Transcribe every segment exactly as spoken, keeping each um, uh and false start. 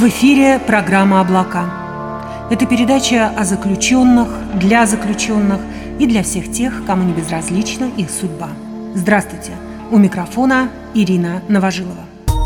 В эфире программа «Облака». Это передача о заключенных, для заключенных и для всех тех, кому не безразлична их судьба. Здравствуйте! У микрофона Ирина Новожилова.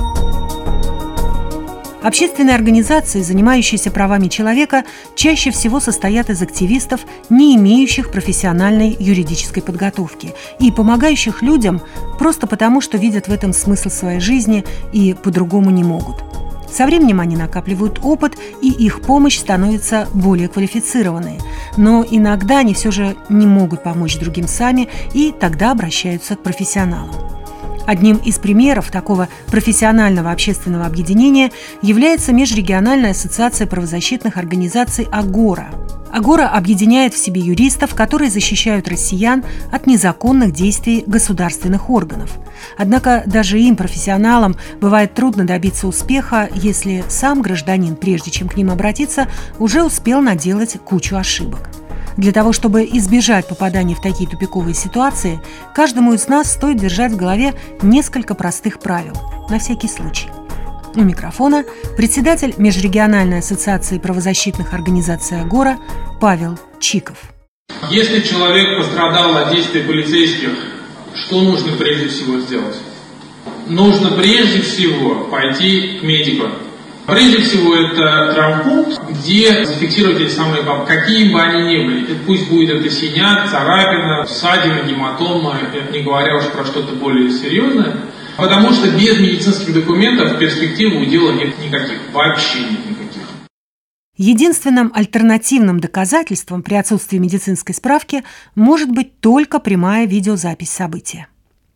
Общественные организации, занимающиеся правами человека, чаще всего состоят из активистов, не имеющих профессиональной юридической подготовки и помогающих людям просто потому, что видят в этом смысл своей жизни и по-другому не могут. Со временем они накапливают опыт, и их помощь становится более квалифицированной. Но иногда они все же не могут помочь другим сами, и тогда обращаются к профессионалам. Одним из примеров такого профессионального общественного объединения является Межрегиональная ассоциация правозащитных организаций «Агора». «Агора» объединяет в себе юристов, которые защищают россиян от незаконных действий государственных органов. Однако даже им, профессионалам, бывает трудно добиться успеха, если сам гражданин, прежде чем к ним обратиться, уже успел наделать кучу ошибок. Для того, чтобы избежать попадания в такие тупиковые ситуации, каждому из нас стоит держать в голове несколько простых правил, на всякий случай. У микрофона председатель Межрегиональной ассоциации правозащитных организаций «Агора» Павел Чиков. Если человек пострадал от действий полицейских, что нужно прежде всего сделать? Нужно прежде всего пойти к медику. Прежде всего, это травмпункт, где зафиксировать эти самые бабы, какие бы они ни были. Пусть будет это синяк, царапина, ссадина, гематома, не говоря уж про что-то более серьезное. Потому что без медицинских документов перспективы у дела нет никаких, вообще нет никаких. Единственным альтернативным доказательством при отсутствии медицинской справки может быть только прямая видеозапись события.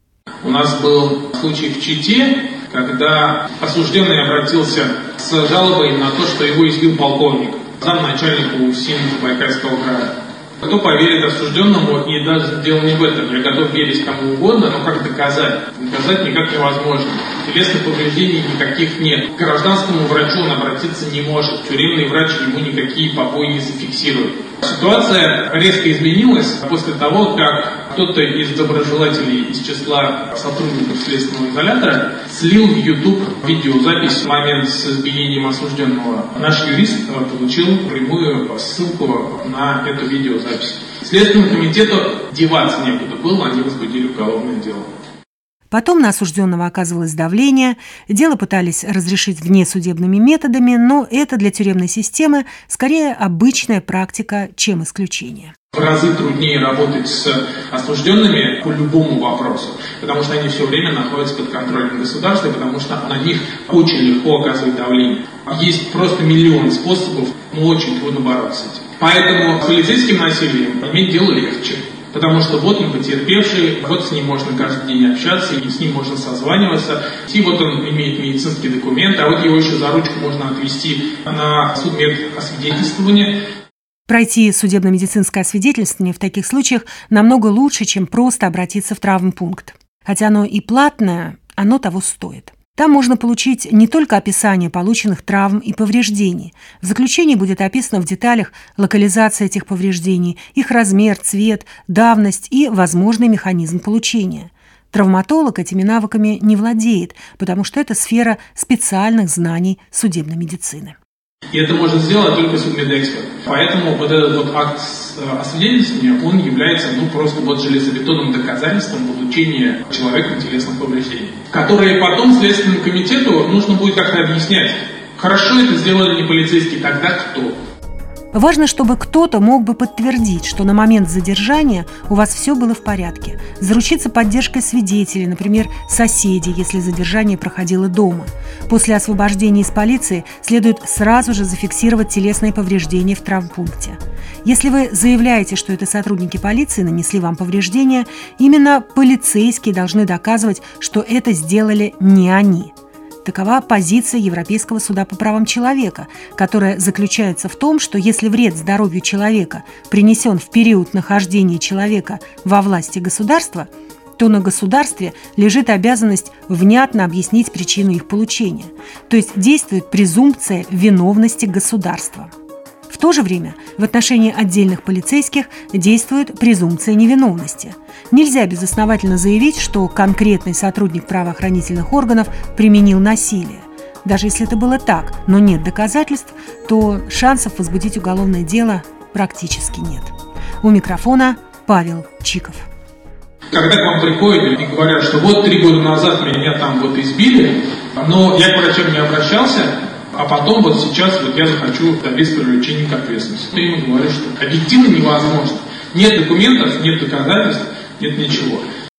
У нас был случай в Чите, когда осужденный обратился с жалобой на то, что его избил полковник, замначальника УФСИН Забайкальского края. Кто поверит осужденному, и даже дело не в этом. Я готов верить кому угодно, но как доказать? Доказать никак невозможно. Телесных повреждений никаких нет. К гражданскому врачу он обратиться не может. Тюремный врач ему никакие побои не зафиксирует. Ситуация резко изменилась после того, как кто-то из доброжелателей из числа сотрудников следственного изолятора слил в YouTube видеозапись в момент с избиением осужденного. Наш юрист получил прямую ссылку на эту видеозапись. Следственному комитету деваться некуда было, они возбудили уголовное дело. Потом на осужденного оказывалось давление, дело пытались разрешить внесудебными методами, но это для тюремной системы скорее обычная практика, чем исключение. В разы труднее работать с осужденными по любому вопросу, потому что они все время находятся под контролем государства, потому что на них очень легко оказывать давление. Есть просто миллион способов, но очень трудно бороться с этим. Поэтому с полицейским насилием иметь дело легче. Потому что вот он потерпевший, вот с ним можно каждый день общаться, и с ним можно созваниваться. И вот он имеет медицинские документы, а вот его еще за ручку можно отвезти на судмедосвидетельствование. Пройти судебно-медицинское освидетельствование в таких случаях намного лучше, чем просто обратиться в травмпункт. Хотя оно и платное, оно того стоит. Там можно получить не только описание полученных травм и повреждений. В заключении будет описана в деталях локализация этих повреждений, их размер, цвет, давность и возможный механизм получения. Травматолог этими навыками не владеет, потому что это сфера специальных знаний судебной медицины. И это может сделать только судмедэксперт. Поэтому вот этот вот акт освидетельствования, он является ну, просто вот железобетонным доказательством получения человеком телесных повреждений, которые потом Следственному комитету нужно будет как-то объяснять. Хорошо это сделали не полицейские, тогда кто? Важно, чтобы кто-то мог бы подтвердить, что на момент задержания у вас все было в порядке, заручиться поддержкой свидетелей, например, соседей, если задержание проходило дома. После освобождения из полиции следует сразу же зафиксировать телесные повреждения в травмпункте. Если вы заявляете, что это сотрудники полиции нанесли вам повреждения, именно полицейские должны доказывать, что это сделали не они. Такова позиция Европейского суда по правам человека, которая заключается в том, что если вред здоровью человека принесен в период нахождения человека во власти государства, то на государстве лежит обязанность внятно объяснить причину их получения, то есть действует презумпция виновности государства. В то же время в отношении отдельных полицейских действует презумпция невиновности. Нельзя безосновательно заявить, что конкретный сотрудник правоохранительных органов применил насилие. Даже если это было так, но нет доказательств, то шансов возбудить уголовное дело практически нет. У микрофона Павел Чиков. Когда к вам приходят и говорят, что вот три года назад меня там вот избили, но я к врачам не обращался, а потом вот сейчас вот я захочу добиться привлечения к ответственности. Я ему говорю, что объективно невозможно. Нет документов, нет доказательств, нет ничего.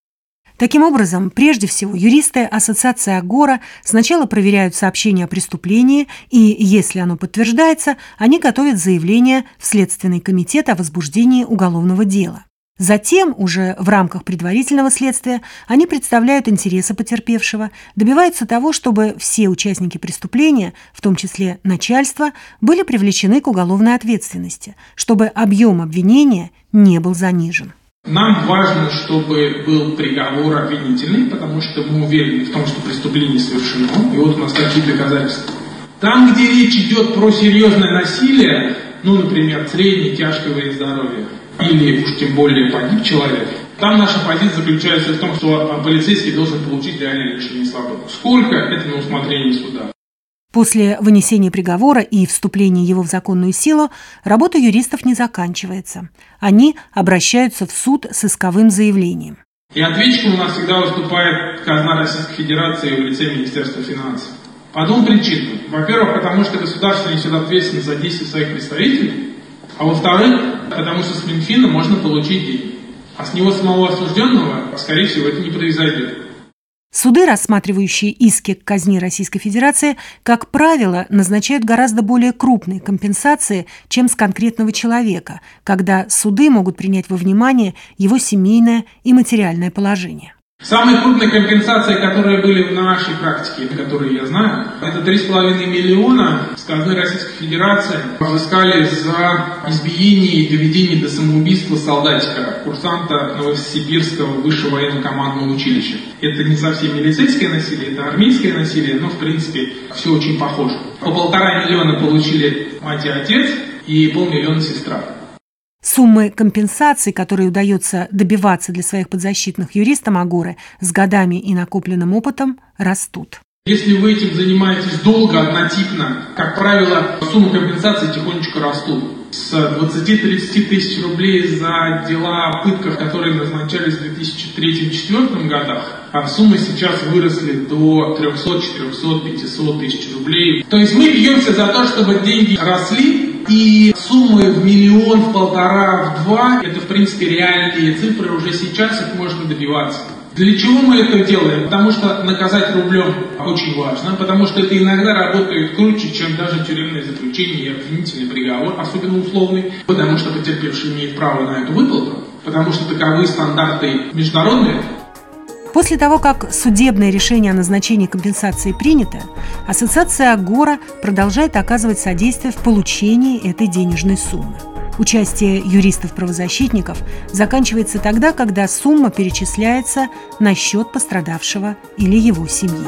Таким образом, прежде всего, юристы Ассоциации Агора сначала проверяют сообщение о преступлении, и, если оно подтверждается, они готовят заявление в Следственный комитет о возбуждении уголовного дела. Затем, уже в рамках предварительного следствия, они представляют интересы потерпевшего, добиваются того, чтобы все участники преступления, в том числе начальство, были привлечены к уголовной ответственности, чтобы объем обвинения не был занижен. Нам важно, чтобы был приговор обвинительный, потому что мы уверены в том, что преступление совершено, и вот у нас такие доказательства. Там, где речь идет про серьезное насилие, ну, например, среднее, тяжкое вред здоровью, или уж тем более погиб человек, там наша позиция заключается в том, что полицейский должен получить реальное лишение свободы. Сколько – это на усмотрение суда. После вынесения приговора и вступления его в законную силу работа юристов не заканчивается. Они обращаются в суд с исковым заявлением. И ответчиком у нас всегда выступает казна Российской Федерации в лице Министерства финансов. По двум причинам. Во-первых, потому что государство несет ответственность за действия своих представителей, а во-вторых, потому что с Минфина можно получить деньги. А с него самого осужденного, скорее всего, это не произойдет. Суды, рассматривающие иски к казне Российской Федерации, как правило, назначают гораздо более крупные компенсации, чем с конкретного человека, когда суды могут принять во внимание его семейное и материальное положение. Самые крупные компенсации, которые были в нашей практике, которые я знаю, это три с половиной миллиона с казны Российской Федерации взыскали за избиение и доведение до самоубийства солдатика, курсанта Новосибирского высшего военно-командного училища. Это не совсем милицейское насилие, это армейское насилие, но в принципе все очень похоже. По полтора миллиона получили мать и отец, и полмиллиона сестра. Суммы компенсаций, которые удается добиваться для своих подзащитных юристам Агоры, с годами и накопленным опытом растут. Если вы этим занимаетесь долго, однотипно, как правило, суммы компенсации тихонечко растут. С двадцати-тридцати тысяч рублей за дела о пытках, которые назначались в две тысячи третьем — две тысячи четвёртом годах, а суммы сейчас выросли до трехсот, четырехсот, пятисот тысяч рублей. То есть мы бьемся за то, чтобы деньги росли, и суммы в миллион, в полтора, в два, это в принципе реальные цифры, уже сейчас их можно добиваться. Для чего мы это делаем? Потому что наказать рублем очень важно, потому что это иногда работает круче, чем даже тюремное заключение и обвинительный приговор, особенно условный, потому что потерпевший имеет право на эту выплату, потому что таковы стандарты международные. После того, как судебное решение о назначении компенсации принято, Ассоциация Агора продолжает оказывать содействие в получении этой денежной суммы. Участие юристов-правозащитников заканчивается тогда, когда сумма перечисляется на счет пострадавшего или его семьи.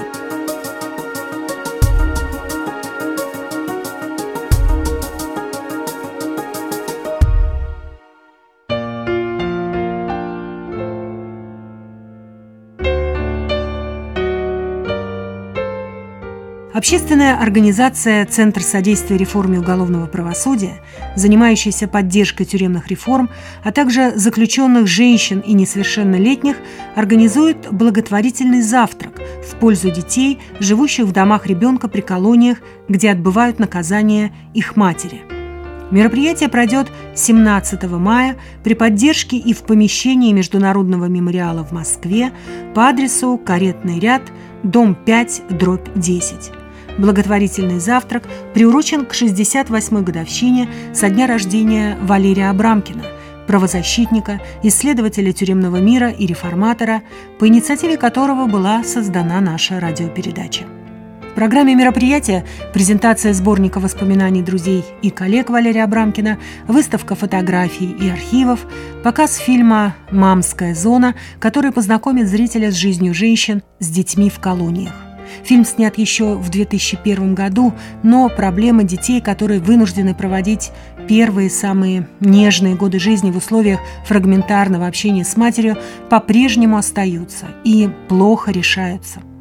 Общественная организация «Центр содействия реформе уголовного правосудия», занимающаяся поддержкой тюремных реформ, а также заключенных женщин и несовершеннолетних, организует благотворительный завтрак в пользу детей, живущих в домах ребенка при колониях, где отбывают наказание их матери. Мероприятие пройдет семнадцатого мая при поддержке и в помещении Международного мемориала в Москве по адресу Каретный ряд, дом пять, дробь десять. Благотворительный завтрак приурочен к шестьдесят восьмой годовщине со дня рождения Валерия Абрамкина, правозащитника, исследователя тюремного мира и реформатора, по инициативе которого была создана наша радиопередача. В программе мероприятия презентация сборника воспоминаний друзей и коллег Валерия Абрамкина, выставка фотографий и архивов, показ фильма «Мамская зона», который познакомит зрителя с жизнью женщин с детьми в колониях. Фильм снят еще в две тысячи первом году, но проблемы детей, которые вынуждены проводить первые самые нежные годы жизни в условиях фрагментарного общения с матерью, по-прежнему остаются и плохо решаются.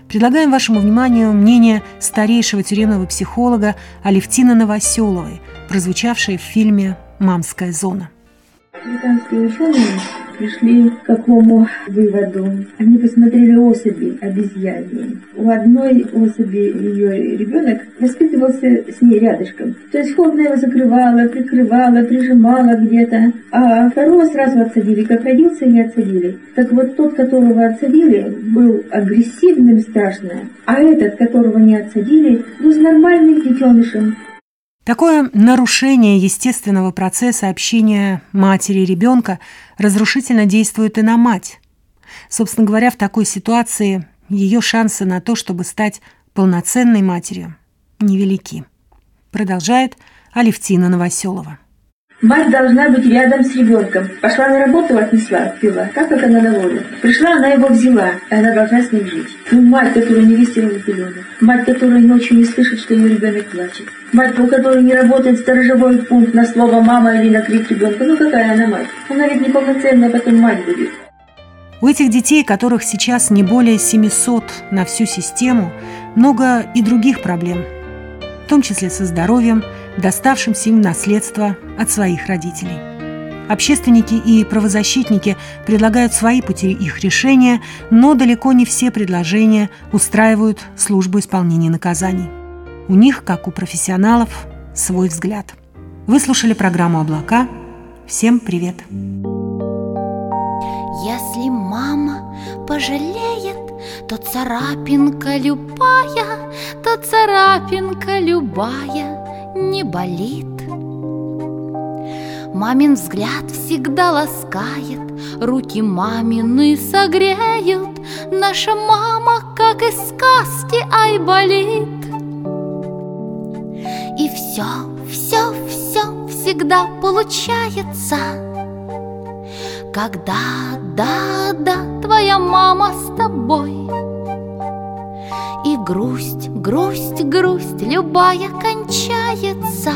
предлагаем вашему вниманию мнение старейшего тюремного психолога Алевтины Новоселовой, прозвучавшее в фильме «Мамская зона». Британские ученые пришли к какому выводу? Они посмотрели особи обезьяне. У одной особи ее ребенок воспитывался с ней рядышком. То есть холодно его закрывала, прикрывала, прижимала где-то. А второго сразу отсадили. Как родился, и отсадили. Так вот тот, которого отсадили, был агрессивным страшно. А этот, которого не отсадили, был с нормальным детенышем. Такое нарушение естественного процесса общения матери и ребенка разрушительно действует и на мать. Собственно говоря, в такой ситуации ее шансы на то, чтобы стать полноценной матерью, невелики. Продолжает Алевтина Новоселова. Мать должна быть рядом с ребенком. Пошла на работу, отнесла, отпила. Так как она на воле. Пришла, она его взяла, и она должна с ним жить. Ну, мать, которая не выстирала пеленок. Мать, которая ночью не слышит, что ее ребенок плачет. Мать, у которой не работает сторожевой пункт на слово «мама» или на крик ребенка. Ну, какая она мать? Она ведь неполноценная потом мать будет. У этих детей, которых сейчас не более семисот на всю систему, много и других проблем, в том числе со здоровьем, доставшимся им в наследство от своих родителей. Общественники и правозащитники предлагают свои пути их решения, но далеко не все предложения устраивают службу исполнения наказаний. У них, как у профессионалов, свой взгляд. Вы слушали программу «Облака». Всем привет! Если мама пожалеет, то царапинка любая, то царапинка любая не болит. Мамин взгляд всегда ласкает, руки мамины согреют. Наша мама, как из сказки, ай, болит. И все, все, все всегда получается, когда, да, да, твоя мама с тобой. И грусть, грусть, грусть любая кончается.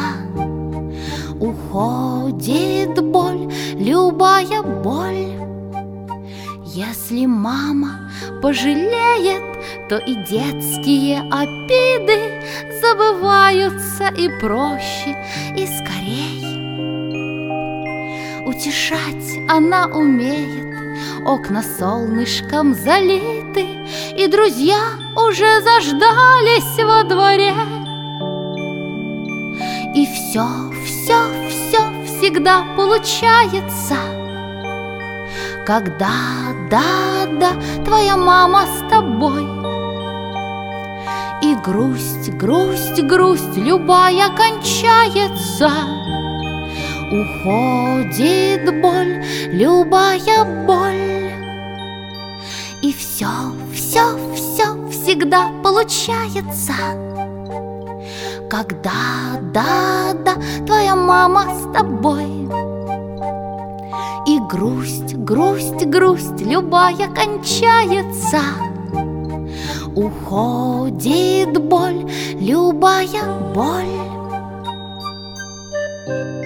Уходит боль, любая боль. Если мама пожалеет, то и детские обиды забываются и проще, и скорей. Утешать она умеет, окна солнышком залиты, и друзья уже заждались во дворе. И все, все, все всегда получается, когда, да, да, твоя мама с тобой. И грусть, грусть, грусть любая кончается. Уходит боль, любая боль. И все, все, все всегда получается, когда, да, да, твоя мама с тобой. И грусть, грусть, грусть любая кончается. Уходит боль, любая боль.